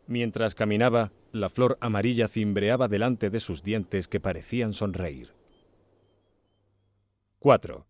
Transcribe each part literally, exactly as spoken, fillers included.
Mientras caminaba, la flor amarilla cimbreaba delante de sus dientes que parecían sonreír. cuatro.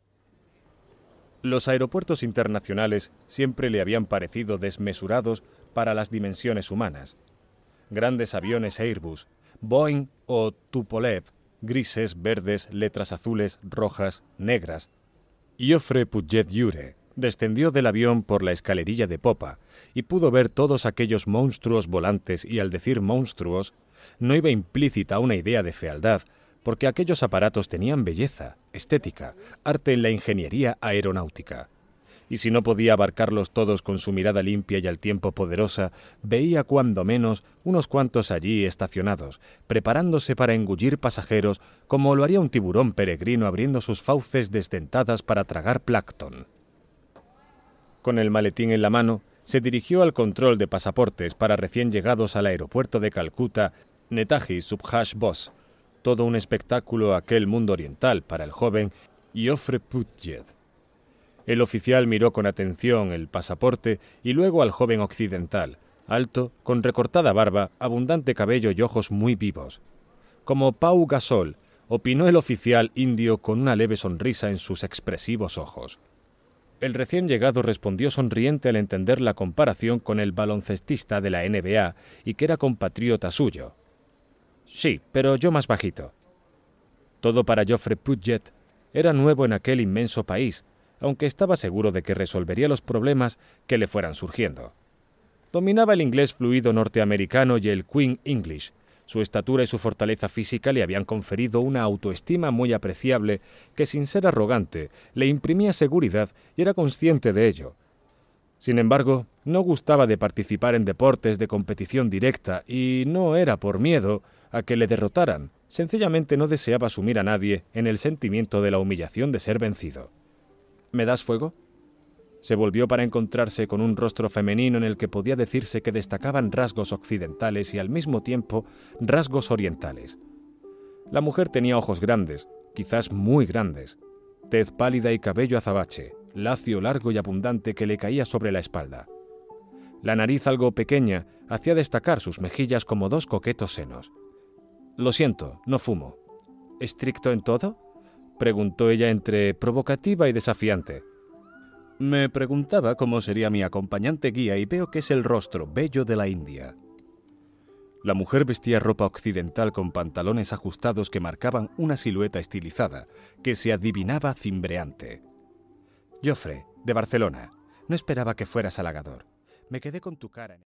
Los aeropuertos internacionales siempre le habían parecido desmesurados para las dimensiones humanas. Grandes aviones Airbus, Boeing o Tupolev, grises, verdes, letras azules, rojas, negras. Joffre Puget-Jure descendió del avión por la escalerilla de popa y pudo ver todos aquellos monstruos volantes, y al decir monstruos no iba implícita una idea de fealdad, porque aquellos aparatos tenían belleza, estética, arte en la ingeniería aeronáutica. Y si no podía abarcarlos todos con su mirada limpia y al tiempo poderosa, veía cuando menos unos cuantos allí estacionados, preparándose para engullir pasajeros como lo haría un tiburón peregrino abriendo sus fauces desdentadas para tragar plancton. Con el maletín en la mano, se dirigió al control de pasaportes para recién llegados al aeropuerto de Calcuta, Netaji Subhash Bose. Todo un espectáculo aquel mundo oriental para el joven Joffre Puget. El oficial miró con atención el pasaporte y luego al joven occidental, alto, con recortada barba, abundante cabello y ojos muy vivos. Como Pau Gasol, opinó el oficial indio con una leve sonrisa en sus expresivos ojos. El recién llegado respondió sonriente al entender la comparación con el baloncestista de la N B A y que era compatriota suyo. Sí, pero yo más bajito. Todo para Joffre Puget era nuevo en aquel inmenso país, aunque estaba seguro de que resolvería los problemas que le fueran surgiendo. Dominaba el inglés fluido norteamericano y el Queen English. Su estatura y su fortaleza física le habían conferido una autoestima muy apreciable que, sin ser arrogante, le imprimía seguridad y era consciente de ello. Sin embargo, no gustaba de participar en deportes de competición directa y no era por miedo a que le derrotaran, sencillamente no deseaba sumir a nadie en el sentimiento de la humillación de ser vencido. ¿Me das fuego? Se volvió para encontrarse con un rostro femenino en el que podía decirse que destacaban rasgos occidentales y al mismo tiempo rasgos orientales. La mujer tenía ojos grandes, quizás muy grandes, tez pálida y cabello azabache, lacio, largo y abundante que le caía sobre la espalda. La nariz algo pequeña hacía destacar sus mejillas como dos coquetos senos. «Lo siento, no fumo». «¿Estricto en todo?», preguntó ella entre provocativa y desafiante. «Me preguntaba cómo sería mi acompañante guía y veo que es el rostro bello de la India». La mujer vestía ropa occidental con pantalones ajustados que marcaban una silueta estilizada que se adivinaba cimbreante. «Joffre, de Barcelona. No esperaba que fueras halagador. Me quedé con tu cara en